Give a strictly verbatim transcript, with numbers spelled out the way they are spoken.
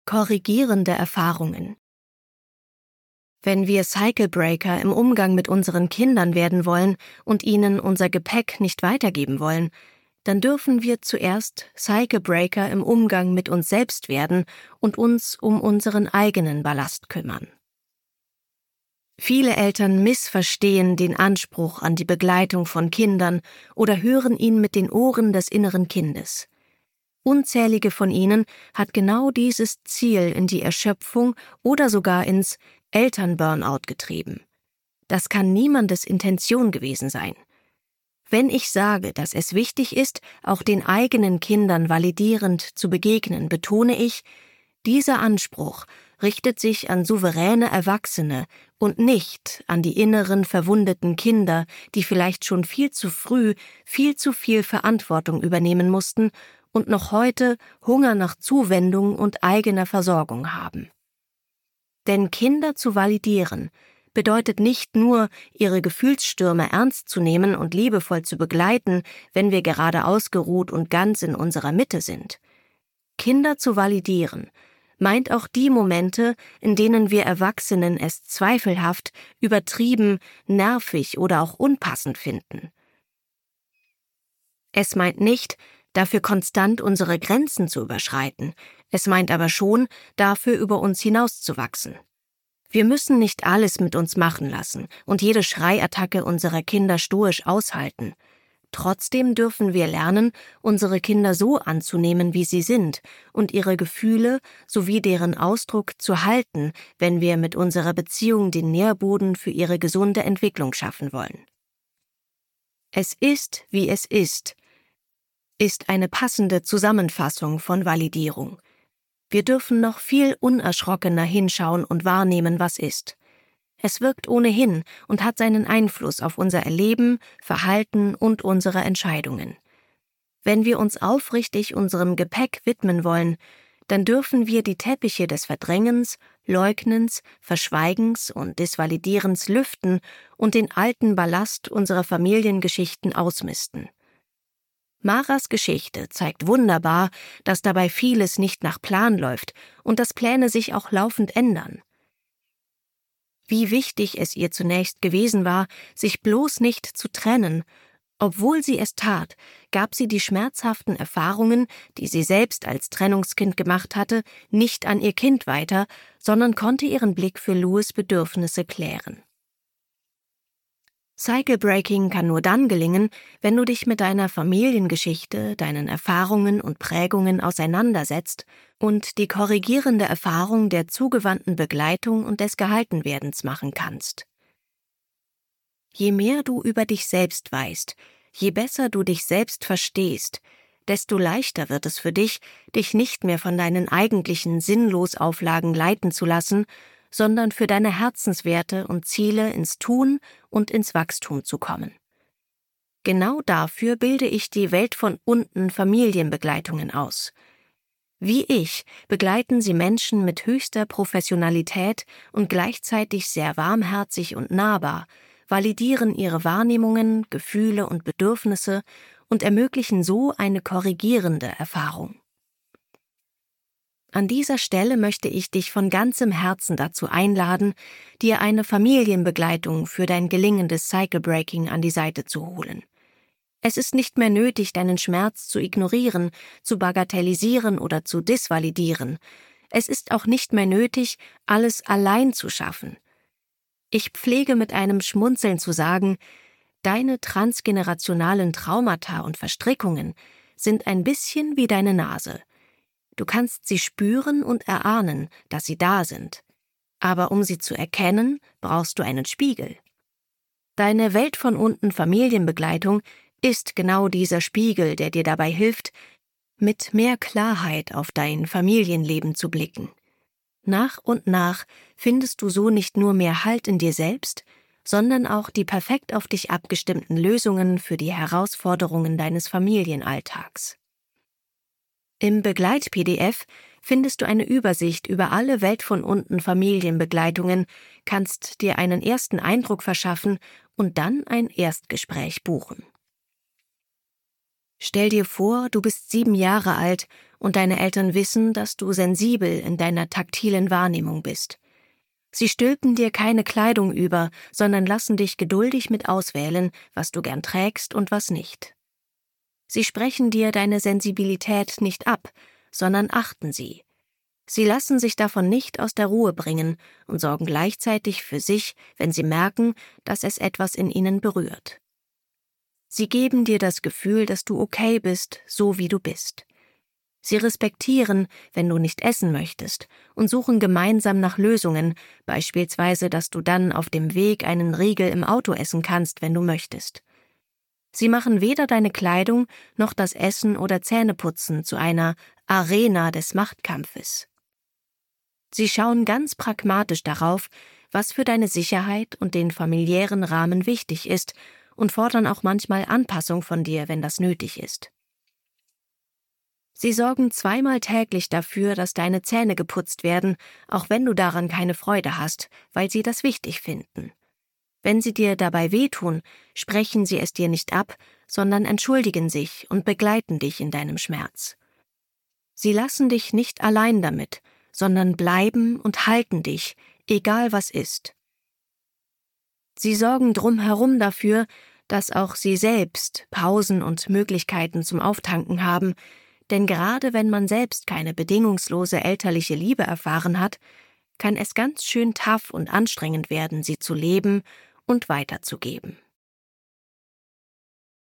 Korrigierende Erfahrungen. Wenn wir Cycle Breaker im Umgang mit unseren Kindern werden wollen und ihnen unser Gepäck nicht weitergeben wollen, dann dürfen wir zuerst Cycle Breaker im Umgang mit uns selbst werden und uns um unseren eigenen Ballast kümmern. Viele Eltern missverstehen den Anspruch an die Begleitung von Kindern oder hören ihn mit den Ohren des inneren Kindes. Unzählige von ihnen hat genau dieses Ziel in die Erschöpfung oder sogar ins Elternburnout getrieben. Das kann niemandes Intention gewesen sein. Wenn ich sage, dass es wichtig ist, auch den eigenen Kindern validierend zu begegnen, betone ich, dieser Anspruch richtet sich an souveräne Erwachsene und nicht an die inneren verwundeten Kinder, die vielleicht schon viel zu früh viel zu viel Verantwortung übernehmen mussten und noch heute Hunger nach Zuwendung und eigener Versorgung haben. Denn Kinder zu validieren bedeutet nicht nur, ihre Gefühlsstürme ernst zu nehmen und liebevoll zu begleiten, wenn wir gerade ausgeruht und ganz in unserer Mitte sind. Kinder zu validieren meint auch die Momente, in denen wir Erwachsenen es zweifelhaft, übertrieben, nervig oder auch unpassend finden. Es meint nicht, dafür konstant unsere Grenzen zu überschreiten. Es meint aber schon, dafür über uns hinauszuwachsen. Wir müssen nicht alles mit uns machen lassen und jede Schreiattacke unserer Kinder stoisch aushalten. Trotzdem dürfen wir lernen, unsere Kinder so anzunehmen, wie sie sind, und ihre Gefühle sowie deren Ausdruck zu halten, wenn wir mit unserer Beziehung den Nährboden für ihre gesunde Entwicklung schaffen wollen. Es ist, wie es ist, ist eine passende Zusammenfassung von Validierung. Wir dürfen noch viel unerschrockener hinschauen und wahrnehmen, was ist. Es wirkt ohnehin und hat seinen Einfluss auf unser Erleben, Verhalten und unsere Entscheidungen. Wenn wir uns aufrichtig unserem Gepäck widmen wollen, dann dürfen wir die Teppiche des Verdrängens, Leugnens, Verschweigens und Disvalidierens lüften und den alten Ballast unserer Familiengeschichten ausmisten. Maras Geschichte zeigt wunderbar, dass dabei vieles nicht nach Plan läuft und dass Pläne sich auch laufend ändern. Wie wichtig es ihr zunächst gewesen war, sich bloß nicht zu trennen. Obwohl sie es tat, gab sie die schmerzhaften Erfahrungen, die sie selbst als Trennungskind gemacht hatte, nicht an ihr Kind weiter, sondern konnte ihren Blick für Louis' Bedürfnisse klären. Cycle Breaking kann nur dann gelingen, wenn du dich mit deiner Familiengeschichte, deinen Erfahrungen und Prägungen auseinandersetzt und die korrigierende Erfahrung der zugewandten Begleitung und des Gehaltenwerdens machen kannst. Je mehr du über dich selbst weißt, je besser du dich selbst verstehst, desto leichter wird es für dich, dich nicht mehr von deinen eigentlichen Sinnlosauflagen leiten zu lassen, sondern für deine Herzenswerte und Ziele ins Tun und ins Wachstum zu kommen. Genau dafür bilde ich die Welt von unten Familienbegleitungen aus. Wie ich begleiten sie Menschen mit höchster Professionalität und gleichzeitig sehr warmherzig und nahbar, validieren ihre Wahrnehmungen, Gefühle und Bedürfnisse und ermöglichen so eine korrigierende Erfahrung. An dieser Stelle möchte ich dich von ganzem Herzen dazu einladen, dir eine Familienbegleitung für dein gelingendes Cycle Breaking an die Seite zu holen. Es ist nicht mehr nötig, deinen Schmerz zu ignorieren, zu bagatellisieren oder zu disvalidieren. Es ist auch nicht mehr nötig, alles allein zu schaffen. Ich pflege mit einem Schmunzeln zu sagen, deine transgenerationalen Traumata und Verstrickungen sind ein bisschen wie deine Nase. Du kannst sie spüren und erahnen, dass sie da sind. Aber um sie zu erkennen, brauchst du einen Spiegel. Deine Welt von unten Familienbegleitung ist genau dieser Spiegel, der dir dabei hilft, mit mehr Klarheit auf dein Familienleben zu blicken. Nach und nach findest du so nicht nur mehr Halt in dir selbst, sondern auch die perfekt auf dich abgestimmten Lösungen für die Herausforderungen deines Familienalltags. Im Begleit-P D F findest du eine Übersicht über alle Welt von unten Familienbegleitungen, kannst dir einen ersten Eindruck verschaffen und dann ein Erstgespräch buchen. Stell dir vor, du bist sieben Jahre alt und deine Eltern wissen, dass du sensibel in deiner taktilen Wahrnehmung bist. Sie stülpen dir keine Kleidung über, sondern lassen dich geduldig mit auswählen, was du gern trägst und was nicht. Sie sprechen dir deine Sensibilität nicht ab, sondern achten sie. Sie lassen sich davon nicht aus der Ruhe bringen und sorgen gleichzeitig für sich, wenn sie merken, dass es etwas in ihnen berührt. Sie geben dir das Gefühl, dass du okay bist, so wie du bist. Sie respektieren, wenn du nicht essen möchtest, und suchen gemeinsam nach Lösungen, beispielsweise, dass du dann auf dem Weg einen Riegel im Auto essen kannst, wenn du möchtest. Sie machen weder deine Kleidung noch das Essen oder Zähneputzen zu einer Arena des Machtkampfes. Sie schauen ganz pragmatisch darauf, was für deine Sicherheit und den familiären Rahmen wichtig ist, und fordern auch manchmal Anpassung von dir, wenn das nötig ist. Sie sorgen zweimal täglich dafür, dass deine Zähne geputzt werden, auch wenn du daran keine Freude hast, weil sie das wichtig finden. Wenn sie dir dabei wehtun, sprechen sie es dir nicht ab, sondern entschuldigen sich und begleiten dich in deinem Schmerz. Sie lassen dich nicht allein damit, sondern bleiben und halten dich, egal was ist. Sie sorgen drumherum dafür, dass auch sie selbst Pausen und Möglichkeiten zum Auftanken haben, denn gerade wenn man selbst keine bedingungslose elterliche Liebe erfahren hat, kann es ganz schön tough und anstrengend werden, sie zu leben und weiterzugeben.